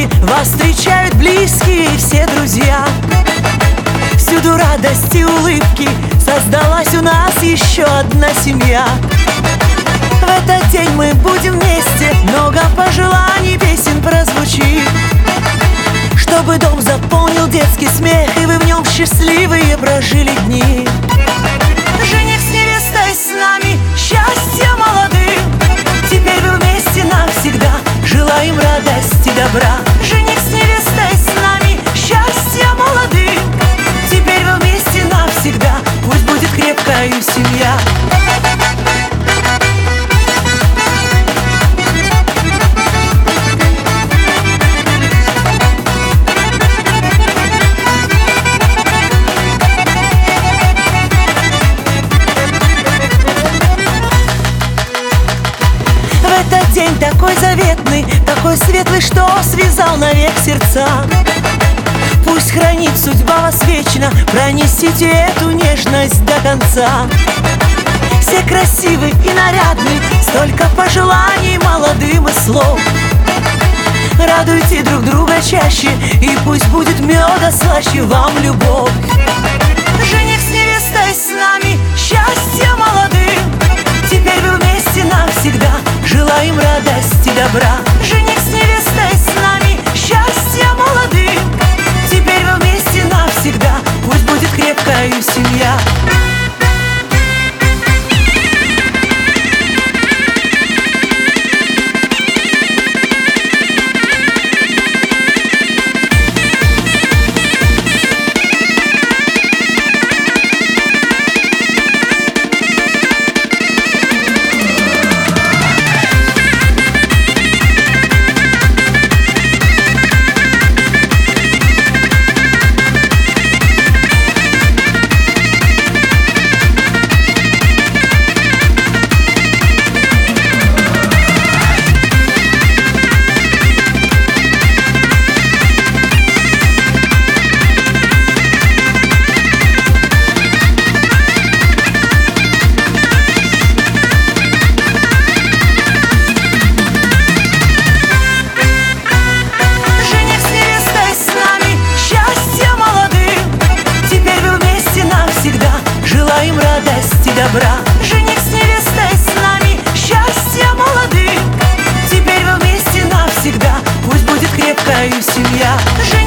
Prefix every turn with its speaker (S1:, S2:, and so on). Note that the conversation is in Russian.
S1: улыбки, вас встречают близкие и все друзья. Всюду радость и улыбки, создалась у нас еще одна семья. В этот день мы будем вместе, много пожеланий, песен прозвучит, чтобы дом заполнил детский смех, и вы в нем счастливые прожили дни. Жених с невестой с нами, счастья молодым, теперь вы вместе навсегда, желаем радости, добра. Жених с невестой с нами, счастья молодым, теперь вы вместе навсегда, пусть будет крепкая семья. День такой заветный, такой светлый, что связал навек сердца. Пусть хранит судьба вас вечно, пронесите эту нежность до конца. Все красивы и нарядны, столько пожеланий молодым и слов. Радуйте друг друга чаще, и пусть будет меда слаще вам любовь. Жених с невестой с нами, счастья молодым, теперь вы вместе навсегда, желаем радости, добра. Жених с невестой с нами, счастья молодым, теперь вы вместе навсегда, пусть будет крепкая семья. Желаем радости, добра. Жених с невестой с нами, счастья молодым, теперь вы вместе навсегда, пусть будет крепкая семья.